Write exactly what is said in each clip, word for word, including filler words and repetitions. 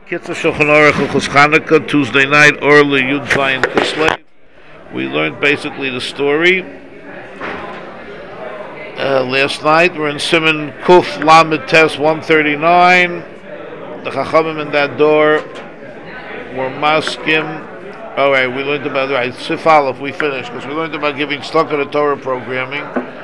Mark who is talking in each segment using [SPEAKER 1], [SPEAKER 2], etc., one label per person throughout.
[SPEAKER 1] Kitzur Shulchan Aruch Hilchos Chanukah, Tuesday night, early Yud Zayin Kislev. We learned basically the story. Uh, last night we're in Siman Kuf Lamed Tes one thirty-nine. The Chachamim in that door were maskim. Oh, right, we learned about right Sif Aleph. We finished because we learned about giving stock of the Torah programming.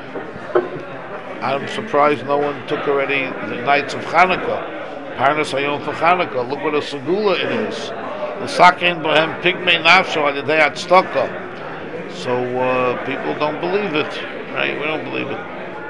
[SPEAKER 1] I'm surprised no one took already the nights of Chanukah. Parnas Hayom for Chanukah. Look what a segula it is. The sakin bohem pigmei nafsho adidei atzdaka. So uh, people don't believe it, right? We don't believe it.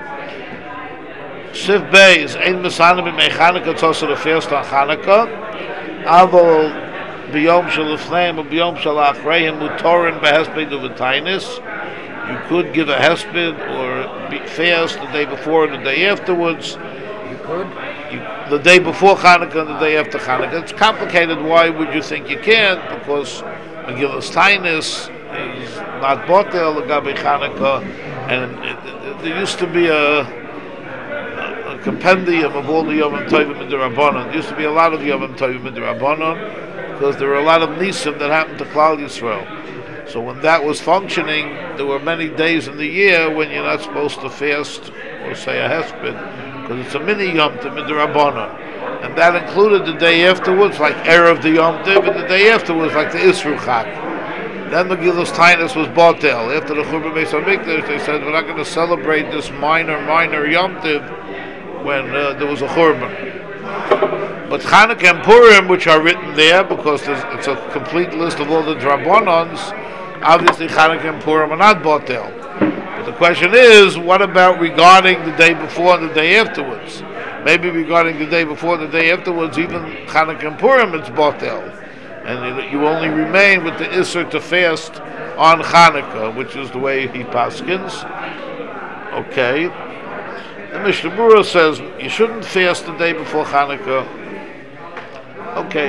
[SPEAKER 1] Sif Beis ein mesana b'mei Chanukah. It's also the first on Chanukah. Avol b'yom shel lefneim or b'yom shel achreihim mutorin behesped uv'tainis. You could give a hesped or be fast the day before and the day afterwards.
[SPEAKER 2] You could.
[SPEAKER 1] You, the day before Chanukah and the day after Chanukah. It's complicated. Why would you think you can't? Because Megillas Tainis is not botel l'gabe Chanukah, and it, it, it, there used to be a, a, a compendium of all the Yom Tovim in the Rabbanon. There used to be a lot of Yom Tovim in the Rabbanon because there were a lot of Nisim that happened to Klal Yisrael. So when that was functioning, there were many days in the year when you're not supposed to fast or say a hesped, because it's a mini Yom Tov Midrabanan, and that included the day afterwards, like Erev the Yom Tov, and the day afterwards, like the Isru Chag. Then the Megillas Tainis was Botel. After the Churban Beis Hamikdash, they said we're not going to celebrate this minor, minor Yom Tov when uh, there was a Churban. But Chanukah and Purim, which are written there, because it's a complete list of all the Drabanans, obviously Chanukah and Purim are not Botel. The question is, what about regarding the day before and the day afterwards? Maybe regarding the day before and the day afterwards, even Chanukah and Purim, it's Botel. And you only remain with the Isser to fast on Chanukah, which is the way he paskins. Okay. The Mishnah Berurah says, you shouldn't fast the day before Chanukah. Okay.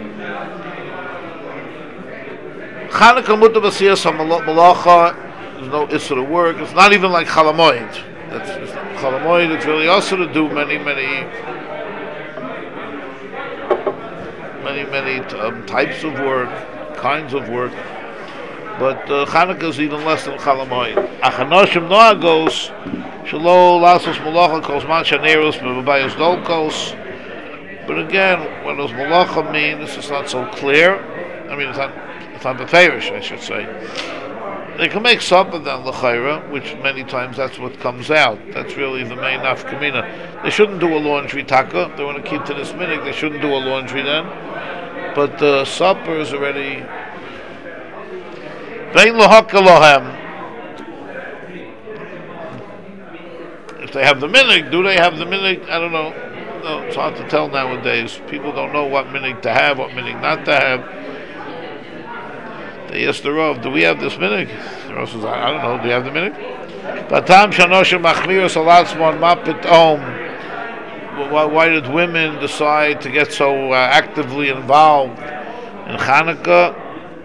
[SPEAKER 1] Chanukah mutar b'siyas ha-malacha. There's no issue to work. It's not even like Chalamoid. That's Chalamoid. It's really also to do many, many, many, many um, types of work, kinds of work. But uh, Chanukah is even less than Chalamoid. Achanoshim noagos shelo lasos malacha kos man shaneros bebayos dolkos. But again, what does malacha mean? This is not so clear. I mean, it's not. It's not beferish, I should say. They can make supper then l'chayra, which many times that's what comes out. That's really the main nafkamina. They shouldn't do a laundry taka. They want to keep to this minute. They shouldn't do a laundry then. But the uh, supper is already. Vein lahaka lohem. If they have the minig, do they have the minig? I don't know. No, it's hard to tell nowadays. People don't know what minig to have, what minig not to have. They asked the Rav, do we have this minig? The Rav says, I don't know, do you have the minig? Batam shanoshim machmiros alatzmon mapit om. Why did women decide to get so uh, actively involved in Chanukah?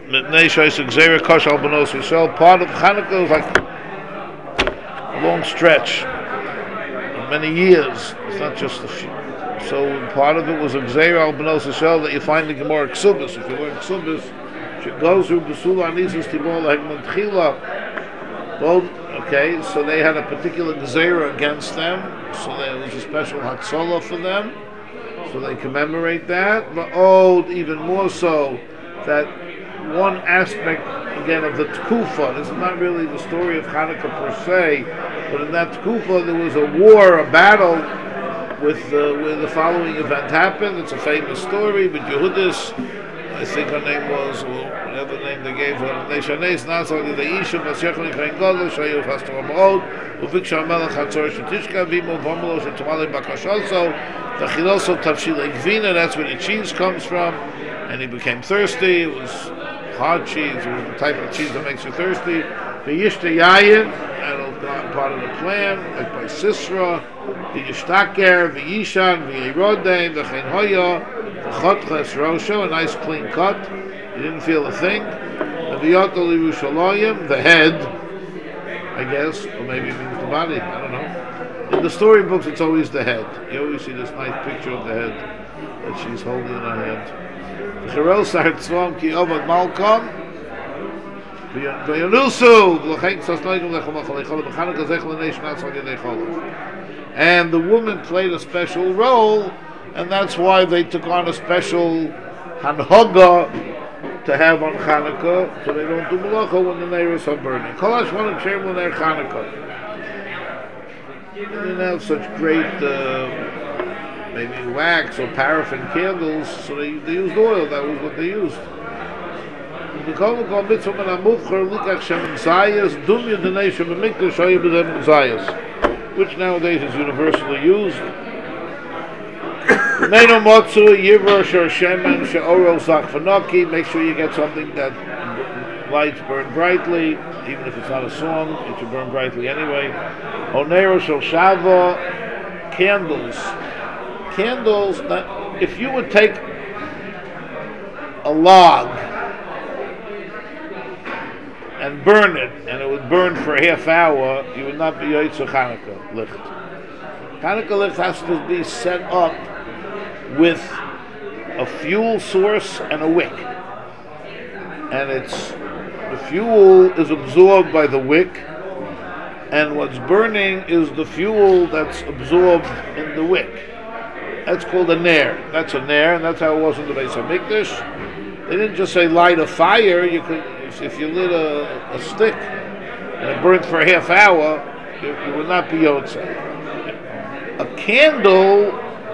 [SPEAKER 1] Part of Chanukah is like a long stretch of many years. It's not just a few. So part of it was a Gzeira al B'nos Yisrael that you find in Gemara Ksubis. If you learn Ksubis, it goes through Besula Anisus Tibol Hegman Tchila. Well, okay, so they had a particular Gzeira against them, so there was a special Hatzolah for them, so they commemorate that. But oh, even more so, that one aspect, again, of the Tkufa, this is not really the story of Chanukah per se, but in that Tkufa there was a war, a battle, with uh, where the following event happened. It's a famous story, but Yehudis, I think her name was, or whatever name they gave her, Neshanes Nazar the Isha, Masechel Kain Gadol, Shayu Fastor Amod, Uviksha Melech Hatzor Shetishka, Vimo Vomolo Shetamale Bakashalso, the Chiloso Tavshil Gvina, that's where the cheese comes from, and he became thirsty. It was hard cheese, it was the type of cheese that makes you thirsty. The Yishta Yayin, and part of the plan, like by Sisra, the Yishtaker, the Yishan, the Yerodem, the Chen Hoya, the Chotches Rosho, a nice clean cut. You didn't feel a thing. The Yotol Yerushalayim, the head, I guess, or maybe it means the body, I don't know. In the storybooks, it's always the head. You always see this nice picture of the head. that she's holding in her hand. Cherel Sahar Tzvam Ki Ovad Malkom V'yanusu V'lachek Sas Noigim Lechem Achal Echol B'Chanukah Zech L'nei Shnas Al Yedei Cholav. And the woman played a special role, and that's why they took on a special hanhoga to have on Chanukah, so they don't do malacha when the neiros are burning. Kolash one and Chamberlain there Chanukah. They didn't have such great, uh, maybe wax or paraffin candles, so they, they used oil. That was what they used. Which nowadays is universally used. Make sure you get something that lights burn brightly, even if it's not a song, it should burn brightly anyway. Onero shel shava, candles. Candles, if you would take a log and burn it, and it would burn for a half hour, you would not be Yotzer Chanukah licht. Chanukah licht has to be set up with a fuel source and a wick. And it's the fuel is absorbed by the wick, and what's burning is the fuel that's absorbed in the wick. That's called a nair. That's a nair, and that's how it was in the Beis HaMikdash. They didn't just say light a fire. You could, if, if you lit a, a stick and it burned for a half hour, you, you would not be Yotzer. A candle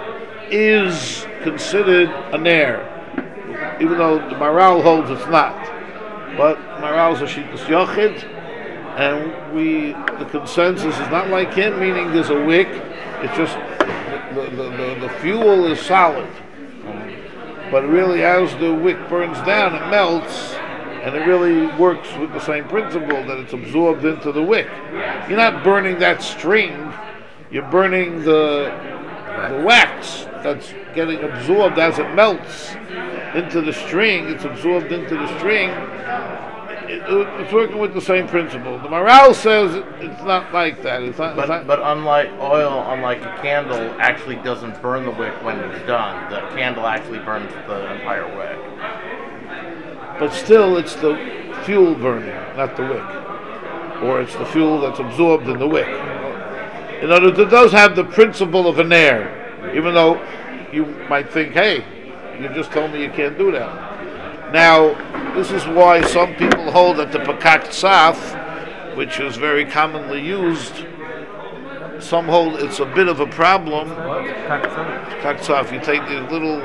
[SPEAKER 1] is considered a nair, even though the Maral holds it's not. But Maral's a Shittas Yochid, and we the consensus is not like him, meaning there's a wick. It's just the the, the, the fuel is solid, but really as the wick burns down, it melts, and it really works with the same principle that it's absorbed into the wick. You're not burning that string; you're burning the the wax that's getting absorbed as it melts into the string. It's absorbed into the string. It, it, it's working with the same principle. The Maral says it, it's not like that. It's not,
[SPEAKER 2] but,
[SPEAKER 1] it's not,
[SPEAKER 2] but unlike oil, unlike a candle, actually doesn't burn the wick when it's done. The candle actually burns the entire wick.
[SPEAKER 1] But still, it's the fuel burning, not the wick. Or it's the fuel that's absorbed in the wick. In other words, it does have the principle of an air, even though you might think, hey, you just told me you can't do that. Now, this is why some people hold that the Pakak Tzaf, which is very commonly used, some hold it's a bit of a problem. Pakak Tzaf, you take these little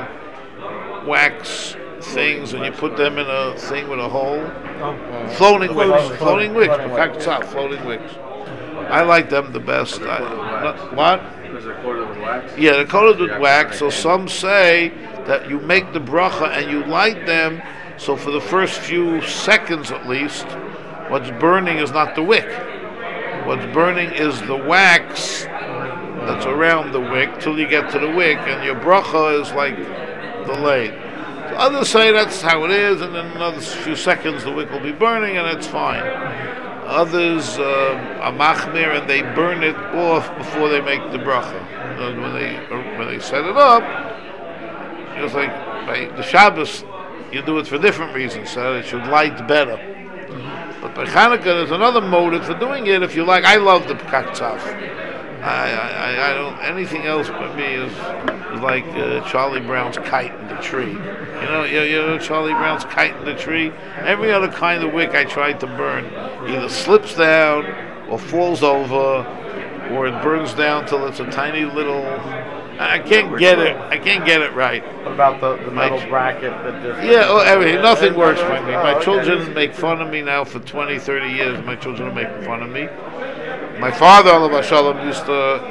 [SPEAKER 1] wax things and you put them in a thing with a hole. Floating wicks, floating wicks, Pakak Tzaf, floating wicks. I like them the best. I, not, what?
[SPEAKER 3] Is it coated with wax?
[SPEAKER 1] Yeah, they're coated with wax. So some say that you make the bracha and you light them. So for the first few seconds at least, what's burning is not the wick. What's burning is the wax that's around the wick till you get to the wick, and your bracha is like delayed. So others say that's how it is, and in another few seconds the wick will be burning, and it's fine. Others uh, are machmir and they burn it off before they make the bracha. And when they when they set it up, it's like by the Shabbos, you do it for different reasons, so it should light better. But by Chanukah, there's another motive for doing it. If you like, I love the Pakak Tzaf. I, I I don't anything else for me is is like uh, Charlie Brown's kite in the tree. You know, you, you know Charlie Brown's kite in the tree. Every other kind of wick I tried to burn either slips down or falls over, or it burns down till it's a tiny little. I can't get it. I can't get it right.
[SPEAKER 2] What about the, the metal bracket that just...
[SPEAKER 1] Yeah, oh, everything. Nothing works for me. My children make fun of me now for twenty, thirty years. My children are making fun of me. My father, Alav Shalom, used to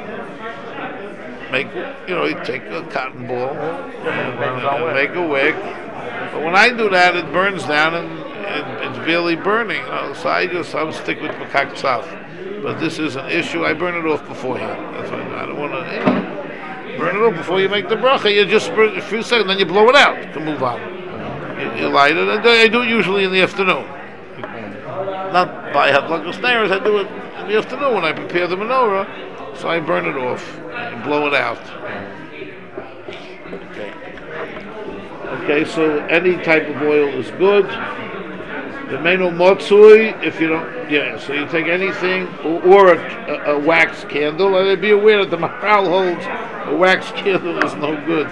[SPEAKER 1] make, you know, he'd take a cotton ball and, and make a wick. But when I do that, it burns down and it, it's barely burning. You know? So I just, I'm stick with Pakak Tzaf. But this is an issue. I burn it off beforehand. That's why I don't want to, you know. Burn it up before you make the bracha. You just burn it a few seconds, then you blow it out. You can move on. You, you light it. And I do it usually in the afternoon. Not by Hadlakas Neiros. I do it in the afternoon when I prepare the menorah. So I burn it off and blow it out. Okay. Okay, so any type of oil is good. The meno motsui, if you don't, yeah, so you take anything, or, or a, a, a wax candle, and be aware that the Maharal holds a wax candle is no good.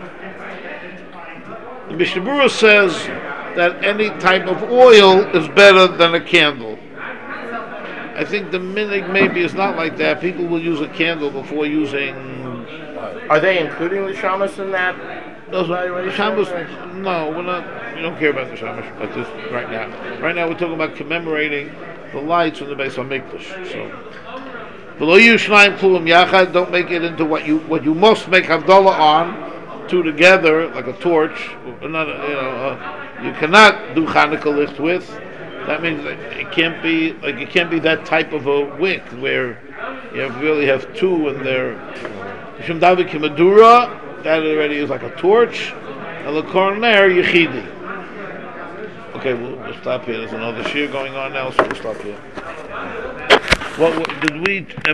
[SPEAKER 1] The Mishnah Berurah says that any type of oil is better than a candle. I think the minig maybe is not like that. People will use a candle before using.
[SPEAKER 2] Are they including the shamas in that?
[SPEAKER 1] Those the shamas, no, we're not. We don't care about the shamas at this right now. Right now, we're talking about commemorating the lights from the Beis Hamikdash. So, below you shnayim klum yachad. Don't make it into what you what you must make havdalah on, two together like a torch. Not, you know, uh, you cannot do Chanukah licht with. That means that it can't be like it can't be that type of a wick where you have, really have two and they're Mishum David Kimadura. That already is like a torch, and the corner yichidi. Okay, we'll, we'll stop here. There's another shear going on now, so we'll stop here. What, what did we?